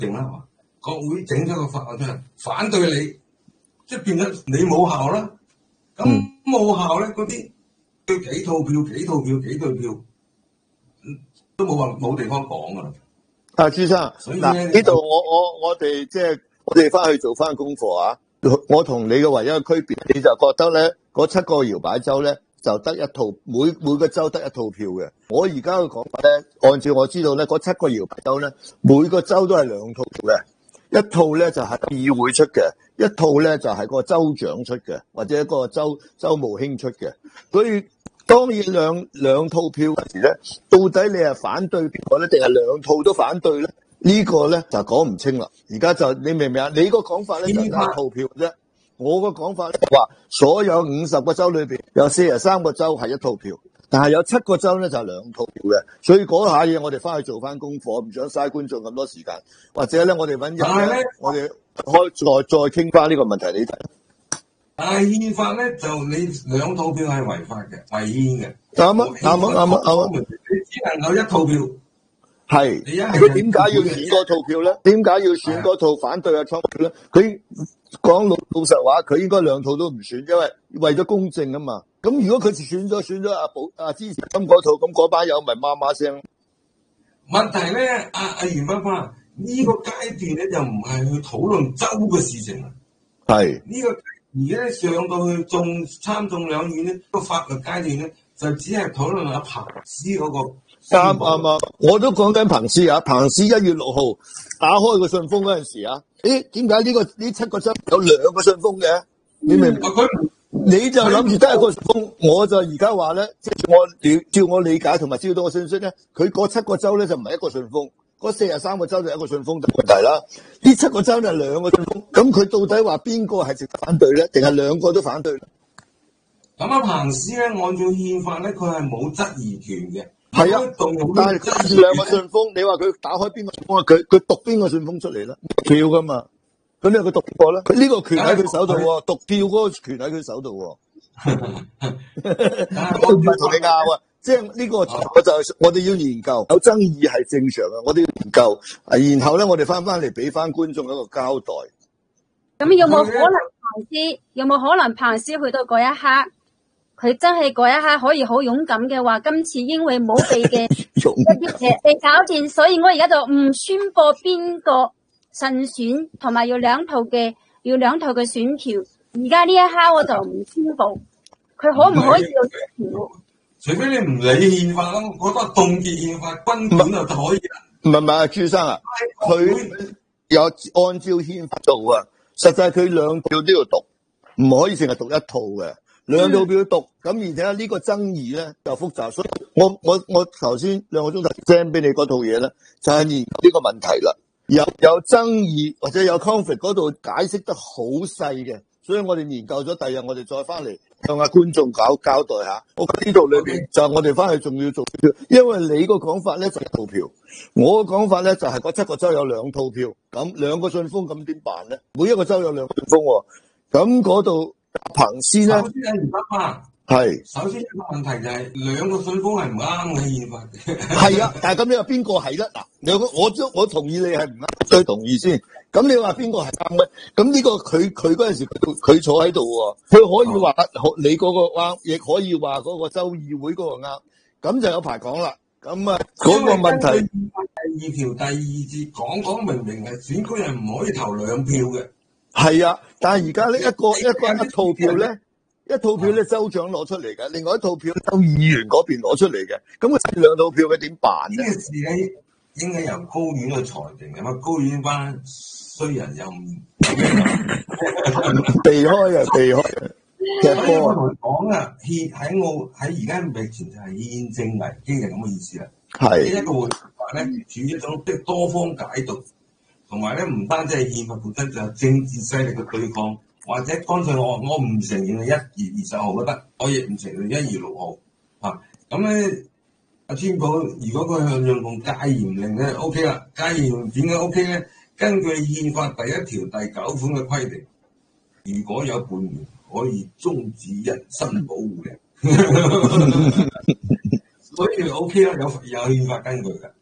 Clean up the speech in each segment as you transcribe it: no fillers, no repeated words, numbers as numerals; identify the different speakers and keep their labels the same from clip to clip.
Speaker 1: 定啦，係嘛？國會整咗個法案出嚟，反對你，即係變咗你冇效啦。咁冇效咧，嗰啲要幾套票，都冇地方講㗎啦。
Speaker 2: 朱生，嗱呢度我哋即係我哋翻去做翻功課啊！我同你嘅唯一嘅區別，你就覺得咧嗰7個搖擺州咧就得一套，每個州得一套票嘅。我而家嘅講法咧，按照我知道咧，嗰7個搖擺州咧，每個州都係2套票嘅，一套咧就係議會出嘅，一套咧就係個州長出嘅，或者一個州務卿出嘅。所以當然兩套票嗰時咧，到底你係反對邊個咧，定係2套都反對咧？呢個咧就講唔清啦。而家就你明唔明啊？你個講法咧就係一套票啫。我個講法咧話，所有50個州裏邊有43個州係一套票，但係有7個州咧就係2套票嘅。所以嗰下嘢我哋翻去做翻功課，唔想嘥觀眾咁多時間，或者咧我哋揾日我哋再傾翻呢個問題你睇。
Speaker 1: 但係憲法咧就你2套票係違法嘅，違憲嘅。
Speaker 2: 啱。
Speaker 1: 你只能夠1套票。
Speaker 2: 係，佢點解要選嗰套票咧？點解要選嗰套反對Trump票咧？佢講老實話，佢應該2套都唔選，因為為咗公正啊嘛。咁如果佢選咗支持Trump嗰套，咁嗰班友咪媽媽聲。
Speaker 1: 問題咧，阿袁爸爸呢個階段咧就唔係去討論州嘅事情啦。
Speaker 2: 係
Speaker 1: 呢個而家上到去參眾兩院咧個法律階段咧，就只係討論阿彭斯嗰個。
Speaker 2: 啱，我都講緊彭斯啊！彭斯1月6號打開個信封嗰陣時啊，點解呢7個州有2個信封嘅？你明唔明？你就諗住得一個信封，我就而家話咧，即係照我理解同埋照到個信息咧，佢嗰7個州咧就唔係一個信封，嗰43個州就一個信封就問題啦。呢7個州就係2個信封，咁佢到底話邊個係直反對咧，定係2個都反對咧？
Speaker 1: 咁阿彭斯咧，按照憲法咧，佢係冇質疑權嘅。
Speaker 2: 係啊，但係2個信封，你話佢打開邊個信封啊？佢讀邊個信封出嚟啦？票噶嘛，咁你佢讀邊個咧？佢呢個權喺佢手度喎，讀票嗰個權喺佢手度喎。我唔係同你拗啊，即係呢個我哋要研究，有爭議係正常嘅，我哋要研究，然後咧我哋翻嚟俾翻觀眾一個交代。
Speaker 3: 咁有冇可能彭斯去到嗰一刻？佢真係嗰一刻可以好勇敢嘅話，今次因為冇被嘅一啲嘢被搞掂，所以我而家就唔宣布邊個勝選，同埋要2套嘅選票。而家呢一刻我就唔宣布，佢可唔可以有票？
Speaker 1: 除非你唔理憲法咯，我覺得凍結憲法軍管就可以啦。
Speaker 2: 唔係，朱生啊，佢有按照憲法做啊，實際佢2票都要讀，唔可以淨係讀1套嘅。2套票讀，咁而且呢個爭議咧就複雜，所以我頭先2個鐘頭 send 俾你嗰套嘢咧，就係研究呢個問題啦。有爭議或者有 conflict 嗰度解釋得好細嘅，所以我哋研究咗，第日我哋再翻嚟向下觀眾交代下。我呢度裏邊就我哋翻去仲要做票，因為你個講法咧就1套票，我個講法咧就係嗰7個州有2套票，咁2個信封咁點辦咧？每一個州有2個信封喎，咁嗰度。彭斯咧，
Speaker 1: 首先係唔得嘛。係，首先一個問題就係2個信封係唔啱嘅憲法。
Speaker 2: 係啊，但係咁你話邊個係咧？嗱，我同意你係唔啱，最同意先。咁你話邊個係啱咧？咁呢個佢嗰陣時佢坐喺度喎，佢可以話你嗰個啱，亦可以話嗰個州議會嗰個啱，咁就有排講啦。咁啊，嗰個問題。
Speaker 1: 第2條第2節講明係選區係唔可以投2票嘅。
Speaker 2: 係啊，但係而家呢一套票咧，一套票咧州長攞出嚟嘅，另外一套票州議員嗰邊攞出嚟嘅，咁佢2套票佢點辦咧？
Speaker 1: 呢個事咧應該由高院去裁定嘅嘛，高院班衰人又唔
Speaker 2: 避開。
Speaker 1: 其實我同你講啊，喺而家目前就係憲政危機嘅咁嘅意思啦。係一個會話咧，處於一種即係多方解讀。同埋咧，唔單止係憲法本身，就係政治勢力嘅對抗，或者乾脆我唔承認係1月20號都得，我亦唔承認1月6號啊。咁咧，阿川普如果佢向用戒嚴令咧 ，OK 啦，戒嚴點解 OK 咧？根據憲法第1條第9款嘅規定，如果有叛亂，可以終止人身保護令，所以 OK 啦，有憲法根據㗎。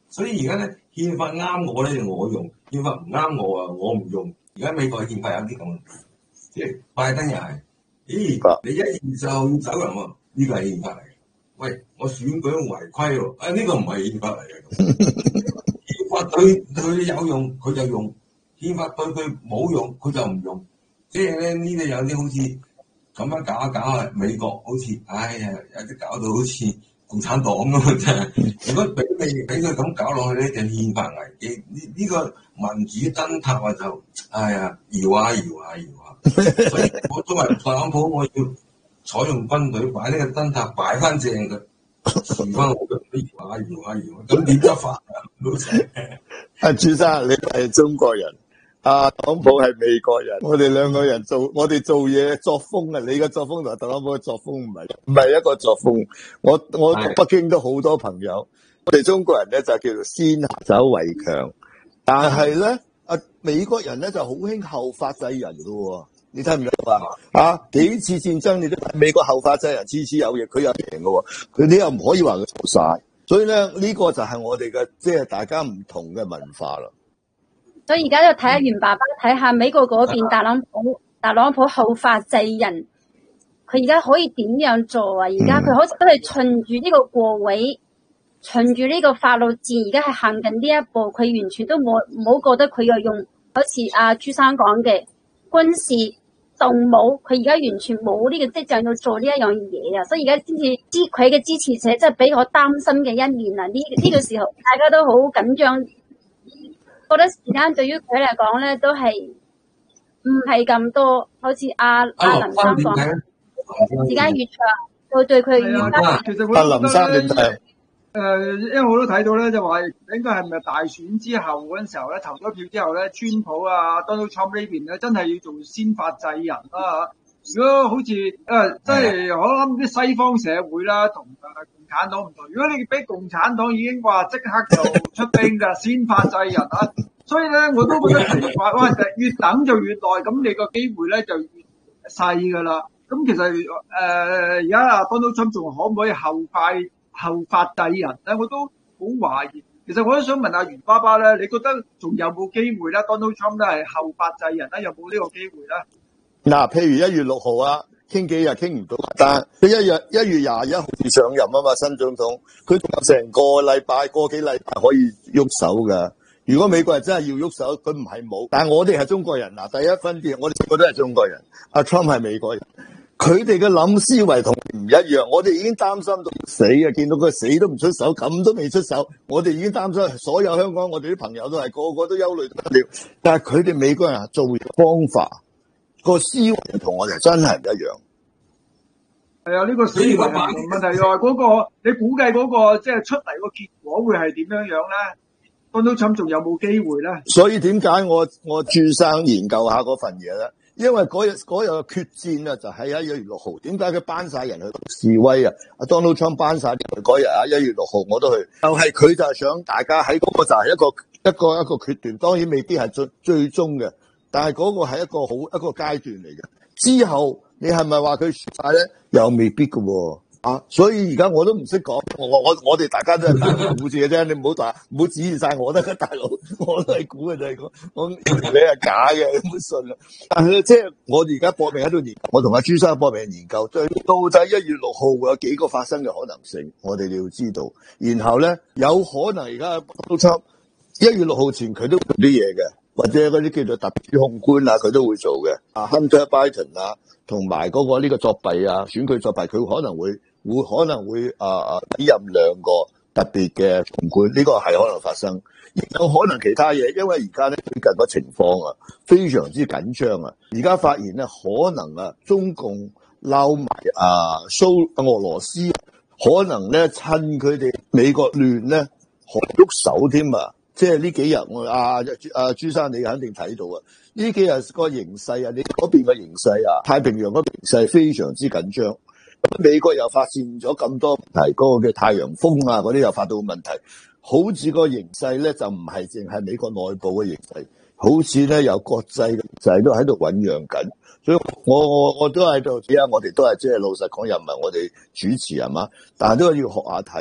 Speaker 1: 所以而家咧憲法啱我咧就我用，憲法唔啱我啊我唔用。而家美國嘅憲法有啲咁，即係拜登又係，咦你一驗就要走人喎，呢個係憲法嚟嘅。喂，我選舉違規喎，呢個唔係憲法嚟嘅。憲法對佢有用佢就用，憲法對佢冇用佢就唔用。即係咧呢啲有啲好似咁樣搞一搞啊，美國好似哎呀有啲搞到好似共產黨咁啊真係。如果俾佢咁搞落去咧，就憲法危機。呢個民主燈塔啊就哎呀搖下搖下搖下。所以我作為特朗普，我要採用軍隊擺呢個燈塔擺翻正佢，搖翻我嘅搖下搖下搖下，咁點執法啊？老細，
Speaker 2: 阿朱生你係中國人。特朗普係美國人，我哋兩個人我哋做嘢作風啊，你嘅作風同特朗普嘅作風唔係一個作風。我北京都好多朋友，我哋中國人咧就叫做先走為強，但係咧美國人咧就好興後發制人噶，你睇唔睇啊？幾次戰爭你都睇美國後發制人，次次有嘢，佢又贏噶，你又唔可以話佢錯晒。所以咧呢個就係我哋嘅即係大家唔同嘅文化啦。
Speaker 3: 所以而家就睇下袁爸爸，睇下美國嗰邊特朗普後發制人，佢而家可以點樣做啊？而家佢好似都係循住呢個國會，循住呢個法律戰，而家係行緊呢一步，佢完全都冇覺得佢要用，好似阿朱生講嘅軍事動武，佢而家完全冇呢個跡象要做呢一樣嘢啊！所以而家先至佢嘅支持者真係比較擔心嘅一面啊！呢個時候大家都好緊張。覺得時間對於佢嚟講咧，都係唔係咁多，好似阿林生講，時間越長，會對佢越加。
Speaker 4: 其實我林生點睇？因為我都睇到咧，就話應該係咪大選之後嗰陣時候咧，投咗票之後咧，川普啊 Donald Trump 呢邊咧，真係要做先發制人啦。如果好似即係我諗啲西方社會啦，同共產黨唔同。如果你俾共產黨已經話即刻就出兵就先發制人啊，所以咧我都覺得奇怪，哇！越等就越耐，咁你個機會咧就越細噶啦。咁其實而家阿 Donald Trump 仲可唔可以後發制人咧？我都好懷疑。其實我都想問下袁爸爸咧，你覺得仲有冇機會咧 ？Donald Trump 咧係後發制人咧，有冇呢個機會咧？
Speaker 2: 嗱，譬如1月6號啊，傾幾日傾唔到，但佢1月21號上任啊嘛，新總統，佢仲有成個幾禮拜可以喐手噶。如果美國人真係要喐手，佢唔係冇，但係我哋係中國人嗱，第一分別，我哋個個都係中國人，阿 Trump 係美國人，佢哋嘅諗思維同唔一樣，我哋已經擔心到死啊！見到佢死都唔出手，咁都未出手，我哋已經擔心，所有香港我哋啲朋友都係個個都憂慮得了，但係佢哋美國人做方法。個思維同我哋真係唔一樣。
Speaker 4: 係啊，呢個思維問題話嗰個，你估計嗰個即係出嚟個結果會係點樣樣咧？Donald Trump仲有冇機會咧？
Speaker 2: 所以點解我朱生研究下嗰份嘢咧？因為嗰日嘅決戰啊，就喺1月6號。點解佢班晒人去示威啊？阿 Donald Trump 班晒人去嗰日啊，1月6號我都去。就係佢就係想大家喺嗰個就係一個決斷，當然未必係最終嘅。但係嗰個係一個階段嚟嘅，之後你係咪話佢輸晒咧？又未必嘅喎，所以而家我都唔識講，我哋大家都係大佬估住嘅啫，你唔好指意晒我得嘅大佬，我都係估嘅就係講，你係假嘅，你唔好信啦。但係即係我哋而家搏命喺度研究，我同阿朱生搏命研究，到底1月6號會有幾個發生嘅可能性，我哋要知道。然後咧，有可能而家都差1月6號前佢都做啲嘢嘅。或者嗰啲叫做特別控官啊，佢都會做嘅。Hunter Biden 啊，同埋嗰個呢個作弊啊，選舉作弊，佢可能會委任2個特別嘅控官，呢個係可能發生，亦有可能其他嘢。因為而家咧最近個情況啊，非常之緊張啊。而家發現咧，可能中共撈埋俄羅斯，可能咧趁佢哋美國亂咧，可喐手添啊！即係呢幾日我朱生你肯定睇到啊！呢幾日個形勢啊，你嗰邊嘅形勢啊，太平洋嗰邊形勢非常之緊張。美國又發現咗咁多問題，嗰個嘅太陽風啊嗰啲又發到問題，好似個形勢咧就唔係淨係美國內部嘅形勢，好似咧有國際嘅形勢都喺度醞釀緊。所以我都喺度睇下，我哋都係即係老實講，又唔係我哋主持係嘛，但係都要學下睇。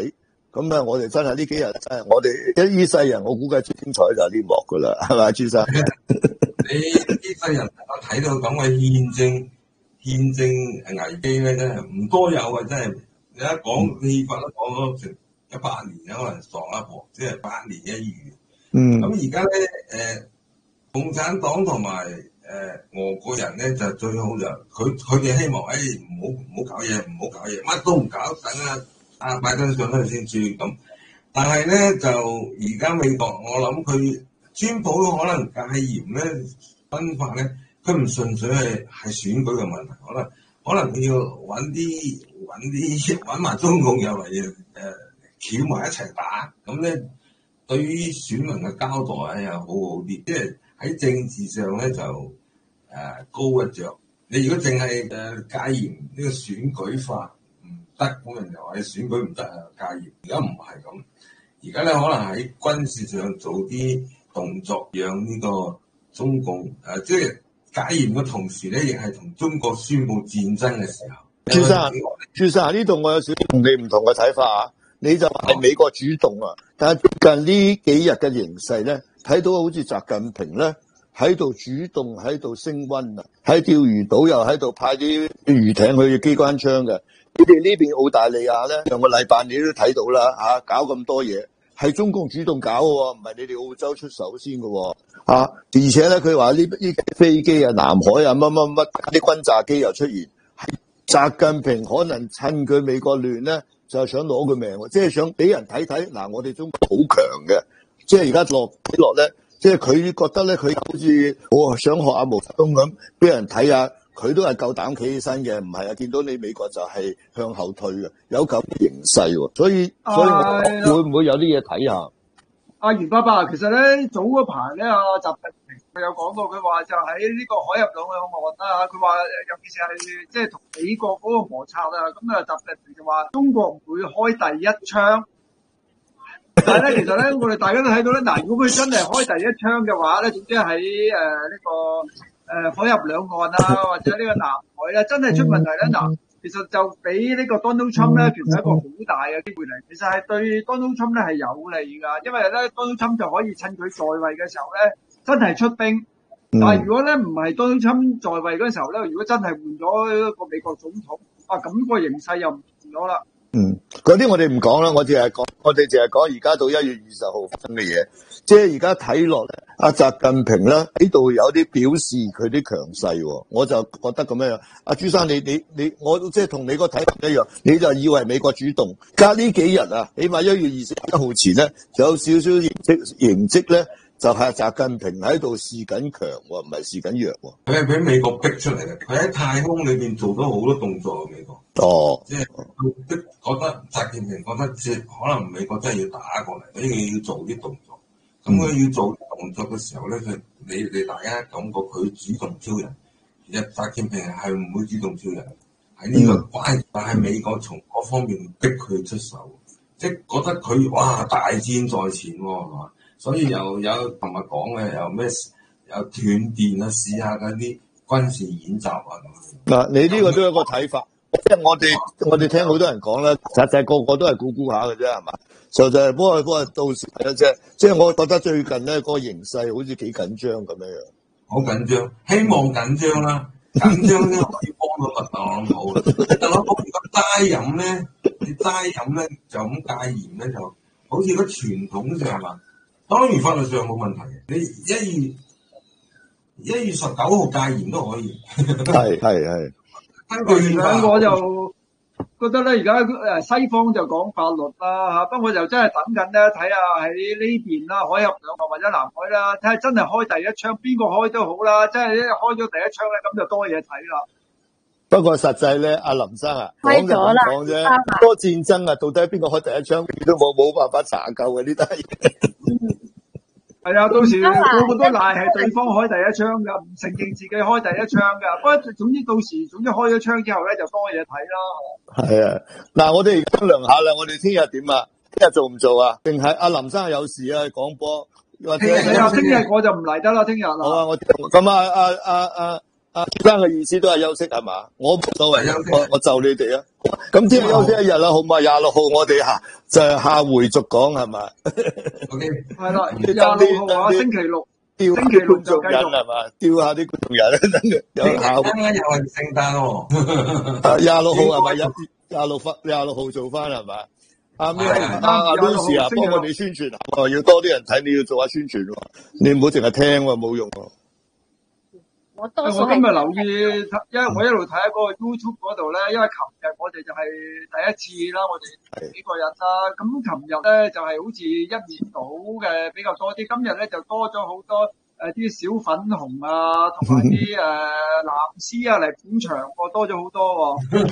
Speaker 2: 咁啊，我哋真係呢幾日真係我哋呢世人，我估計最精彩就係呢幕噶啦，係咪，朱生？
Speaker 1: 你呢世人睇到咁嘅憲政危機咧，真係唔多有啊！真係你一講氣氛都講咗成100年，可能傻一婆，即係百年一遇。咁而家咧，共產黨同埋俄國人咧就最好就佢哋希望唔好搞嘢，乜都唔搞，等阿拜登上去先住咁。但係咧就而家美國，我諗佢川普可能戒嚴咧分法咧，佢唔純粹係選舉嘅問題，可能佢要揾埋中共入嚟翹埋一齊打，咁咧對於選民嘅交代又好好啲，即係喺政治上咧就高一着。你如果淨係戒嚴呢個選舉法唔得，咁人就話你選舉唔得啊，戒嚴。而家唔係咁，而家咧可能喺軍事上做啲動作，讓呢個中共即係戒嚴嘅同時咧，亦係同中國宣布戰爭嘅時候。
Speaker 2: 朱生呢度我有少少同你唔同嘅睇法啊！你就係美國主動啊，但係近呢幾日嘅形勢咧，睇到好似習近平咧喺度主動喺度升溫啊，喺釣魚島又喺度派啲魚艇去機關槍嘅。你哋呢邊澳大利亞咧，上個禮拜你都睇到啦嚇，搞咁多嘢係中共主動搞嘅，唔係你哋澳洲出手先嘅嚇。而且咧，佢話呢飛機啊、南海啊、乜啲轟炸機又出現，係習近平可能趁佢美國亂咧。就係想攞佢命，即係想俾人睇睇嗱，我哋中國好強嘅，即係而家睇落咧，即係佢覺得咧，佢好似想學阿毛澤東咁，俾人睇下，佢都係夠膽企起身嘅，唔係啊！見到你美國就係向後退嘅，有咁形勢喎，所以我會唔會有啲嘢睇下？
Speaker 4: 阿袁爸爸，其實咧早嗰排咧，阿習近平佢有講過，佢話就喺呢個海峽兩岸啦，佢話尤其是係即係同美國嗰個摩擦啊，咁啊習近平就話中國唔會開第一槍，但係咧其實咧我哋大家都睇到咧，嗱，如果佢真係開第一槍嘅話咧，總之喺呢個海峽兩岸啊，或者呢個南海啊，真係出問題咧，嗱。其實就俾呢個 Donald Trump 咧，其實係一個好大嘅機會嚟。其實係對 Donald Trump 咧係有利㗎，因為咧 Donald Trump 就可以趁佢在位嘅時候咧，真係出兵。但係如果咧唔係 Donald Trump 在位嗰陣時候咧，如果真係換咗一個美國總統，咁個形勢又唔同咗啦。
Speaker 2: 嗰啲我哋唔講啦，我哋淨係講而家到1月20號發生嘅嘢。即係而家睇落咧，阿習近平咧喺度有啲表示佢啲強勢，我就覺得咁樣。阿朱生，我即係同你個睇法一樣，你就以為美國主動。隔呢幾日啊，起碼1月21號前咧，就有少少形跡咧，就係習近平喺度試緊強喎，唔係試緊弱喎。
Speaker 1: 佢係俾美國逼出嚟嘅，佢喺太空裏邊做咗好多動作嘅美國。即係佢覺得習近平覺得可能美國真係要打過嚟，所以要做啲動作。咁佢要做動作嘅時候咧，你大家感覺佢主動挑人，其實習近平係唔會主動挑人，喺呢個關，但係美國從嗰方面逼佢出手，即係覺得佢哇大戰在前喎，係嘛？所以又有同埋講嘅，又咩有斷電啊，試下嗰啲軍事演習啊咁。嗱，
Speaker 2: 你呢個都有一個睇法，即係我哋聽好多人講啦，實際個個都係估下嘅啫，係嘛？就係不過到時睇啦啫。即係我覺得最近咧個形勢好似幾緊張咁樣樣。
Speaker 1: 好緊張，希望緊張啦，緊張咧可以幫到特朗普。特朗普如果齋飲咧，你齋飲咧就咁戒嚴咧，就好似個傳統上係嘛？當然法律上冇問題嘅，你1月19號戒嚴都可以。
Speaker 2: 係。
Speaker 4: 根據我就覺得咧，而家西方就講法律啦嚇，不過就真係等緊咧，睇下喺呢邊啦，海峽兩岸或者南海啦，睇下真係開第一槍，邊個開都好啦，真係一開咗第一槍咧，咁就多嘢睇啦。
Speaker 2: 不過實際咧，阿林生啊，講就咁講啫，多戰爭啊，到底邊個開第一槍，都冇辦法查究嘅呢單嘢。
Speaker 4: 係啊，到時個個都賴係對方開第一槍㗎，唔承認自己開第一槍㗎。不過總之開咗槍之後咧，就多嘢睇啦。
Speaker 2: 係啊，嗱，我哋而家量下啦，我哋聽日點啊？聽日做唔做啊？定係阿林生有事啊？講波或者聽日
Speaker 4: 我就唔嚟得啦，聽日啦。
Speaker 2: 好啊，咁朱生嘅意思都係休息係嘛？我冇所謂，我就你哋啊。咁聽日休息一日啦，好嘛？26號我哋就係下回續講係嘛
Speaker 1: ？OK，
Speaker 4: 係啦，26號啊，星期六。
Speaker 2: 吊下啲觀眾人係嘛？吊下啲觀眾人，等佢有效。
Speaker 1: 啱啱又係聖誕喎。
Speaker 2: 26號係咪26號做翻係嘛？阿 Lucy 啊，幫我哋宣傳下喎，要多啲人睇，你要做下宣傳喎。你唔好淨係聽喎，冇用喎。
Speaker 3: 我今日
Speaker 4: 留意，因為我一路睇喺嗰個 YouTube 嗰度咧，因為琴日我哋就係第一次啦，我哋幾個人啦。咁琴日咧就係好似一面倒嘅比較多啲，今日咧就多咗好多啲小粉紅啊，同埋啲藍絲啊嚟捧場喎，多咗好多喎。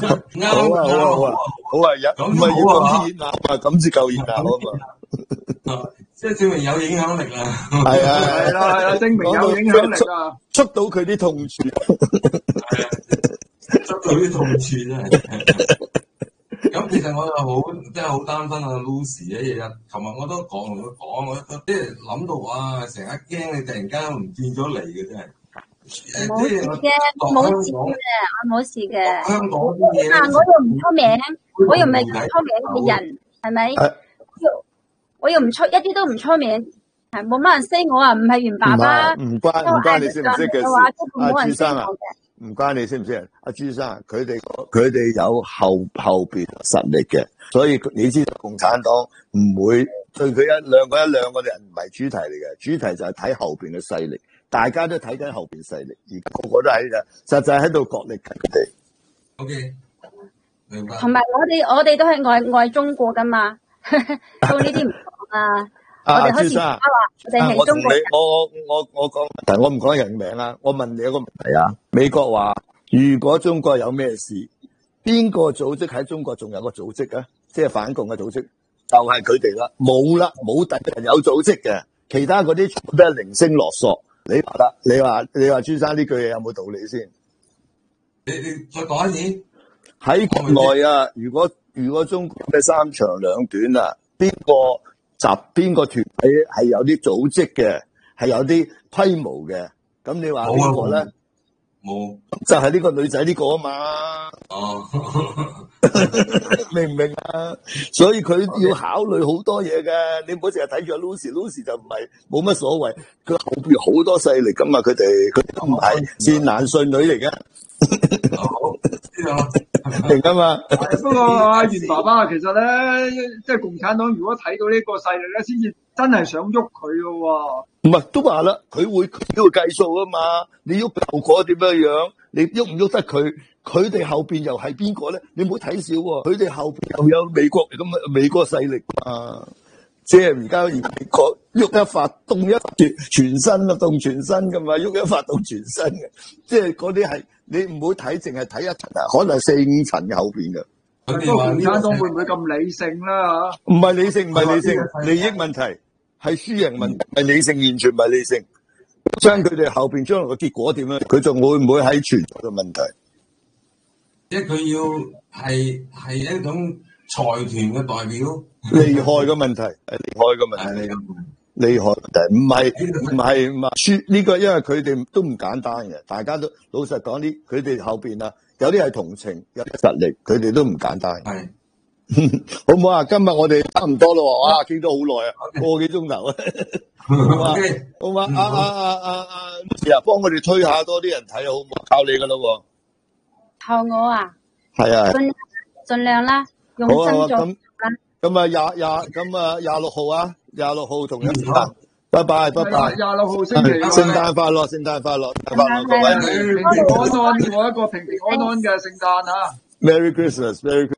Speaker 2: 好啊，唔係要咁熱鬧啊，咁至夠熱鬧啊嘛。
Speaker 1: 即係證明有影響力啊！
Speaker 2: 係啦，
Speaker 4: 證明有影響力啊！
Speaker 2: 捉到佢啲痛處，
Speaker 1: 係啊，捉到啲痛處真係。咁其實我又真係好擔心啊 Lucy 啊！日日琴日我都同佢講，我即係諗到哇，成日驚你突然間唔見咗嚟嘅真係。
Speaker 3: 冇事嘅，我冇事嘅。
Speaker 1: 香港啲嘢，
Speaker 3: 我又唔出名，我又唔係出名嘅人，係咪？我又唔出，一啲都唔出名，係冇乜人識我啊！唔係袁爸爸，
Speaker 2: 唔關你識唔識嘅事。阿朱生啊，唔關你識唔識？阿朱生，佢哋有後邊實力嘅，所以你知道共產黨唔會對佢一兩個人唔係主題嚟嘅，主題就係睇後邊嘅勢力，大家都睇緊後邊勢力，而家個個都喺度，實際喺度角力緊佢哋。
Speaker 1: OK， 明白。
Speaker 3: 同埋我哋都係愛中國噶嘛，到呢啲唔講啊。我哋開始話我哋係中國人。
Speaker 2: 我講問題，我唔講人名啊。我問你一個問題啊。美國話如果中國有咩事，邊個組織喺中國仲有個組織啊？即係反共嘅組織，就係佢哋啦。冇啦，冇第人有組織嘅，其他嗰啲全部都係零星落索。你話得？你話朱生呢句嘢有冇道理先？
Speaker 1: 你再講一次。
Speaker 2: 喺國內啊，如果中國咩三長兩短啊，邊個團體係有啲組織嘅，係有啲規模嘅，咁你話邊個咧？
Speaker 1: 冇，
Speaker 2: 就係呢個女仔呢個啊嘛。
Speaker 1: 哦，
Speaker 2: 明唔明啊？所以佢要考慮好多嘢嘅，你唔好淨係睇住阿 Lucy 就唔係冇乜所謂，佢後邊好多勢力噶嘛，佢哋都唔係善男信女嚟嘅。明啊嘛。
Speaker 4: 不過阿袁爸爸其實咧，即係共產黨如果睇到呢個勢力咧，先至真係想喐佢嘅喎。
Speaker 2: 唔係都話啦，佢會計數啊嘛。你喐後果點樣樣？你喐唔喐得佢？佢哋後邊又係邊個咧？你唔好睇少喎，佢哋後邊又有美國咁嘅美國勢力啊！即係而家美國喐一發動一發全身啊，動全身噶嘛，喐一發動全身嘅，即係嗰啲係你唔好睇，淨係睇一層啊，可能4、5層後邊嘅。
Speaker 4: 不過共產黨會唔會咁理性啦？嚇，
Speaker 2: 唔係理性，唔係理性，利益問題係輸贏問題，係理性，完全唔係理性。將佢哋後邊將來嘅結果點樣？佢仲會唔會喺存在嘅問題？
Speaker 1: 即係佢要係一種財團嘅代表，
Speaker 2: 利害嘅問題係利害嘅問題，利害問題唔係輸呢個，因為佢哋都唔簡單嘅，大家都老實講啲，佢哋後邊啊有啲係同情，有啲實力，佢哋都唔簡單。
Speaker 1: 係
Speaker 2: 好唔好啊？今日我哋差唔多咯，哇，傾咗好耐啊，個幾鐘頭啊，好嘛？好嘛？阿幫我哋推下多啲人睇好唔好？靠你噶咯。
Speaker 3: 靠我啊！
Speaker 2: 係啊，
Speaker 3: 盡量啦，用心做啦。
Speaker 2: 咁啊26號啊，26號同一時間，拜拜。
Speaker 4: 26號星期六，
Speaker 2: 聖誕快樂，各位，
Speaker 4: 平平安安，過一個平平安安嘅聖誕啊
Speaker 2: ！Merry Christmas，Merry Christmas。